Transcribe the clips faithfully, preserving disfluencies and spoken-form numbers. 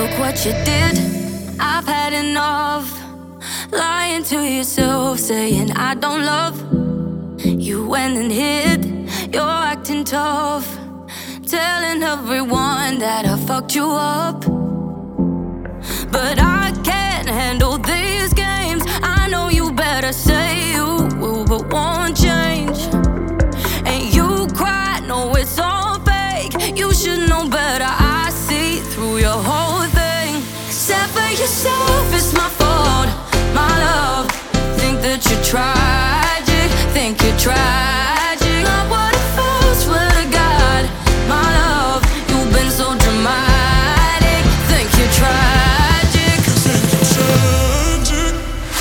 Look what you did, I've had enough. Lying to yourself, saying I don't love. You went and hid, you're acting tough, telling everyone that I fucked you up. But I can't handle these games. I know you better say you will, but won't change. And you cry, no, it's all fake. You should know better, I see through your whole thing. Except for yourself, it's my fault, my love. Think that you're tragic, think you're tragic. Not what it felt, swear to God, my love. You've been so dramatic, think you're tragic, think you're tragic.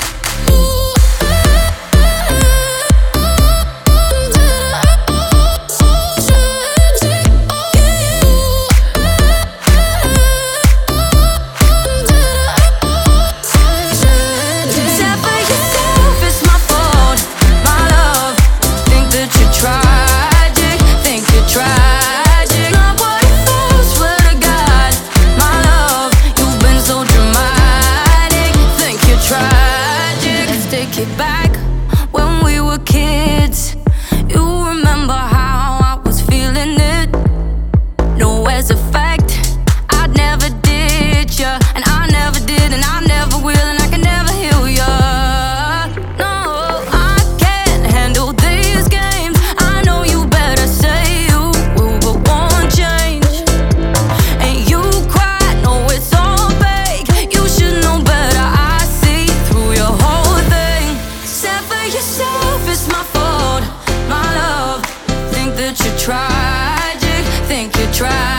Except for yourself, it's my fault, my love. Think that you're tragic, think you're tragic. Not what it felt, swear to God, my love. You've been so dramatic, think you're tragic. Let's take it back when we were kids. You remember how I was feeling it? No, as a fact, I never did ya, and I never did, and I never will, and I can never heal ya. No, I can't handle these games. I know you better say you will, but won't change. And you cry, no, it's all fake. You should know better, I see through your whole thing. Except for yourself, it's my fault, my love. Think that you're tragic, think you're tragic.